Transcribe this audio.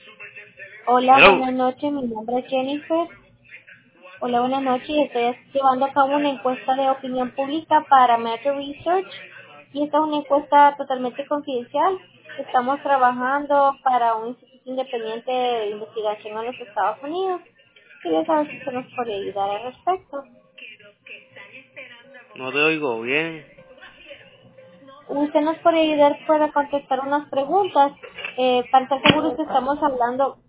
Hola, Hello. buenas noches, mi nombre es Jennifer. Hola, buenas noches. Estoy llevando a cabo una encuesta de opinión pública para Meta Research y esta es una encuesta totalmente confidencial. Estamos trabajando para un instituto independiente de investigación en los Estados Unidos. Quería saber si se nos podría ayudar al respecto. No te oigo bien. Usted nos puede ayudar para contestar unas preguntas. Para estar seguros que estamos hablando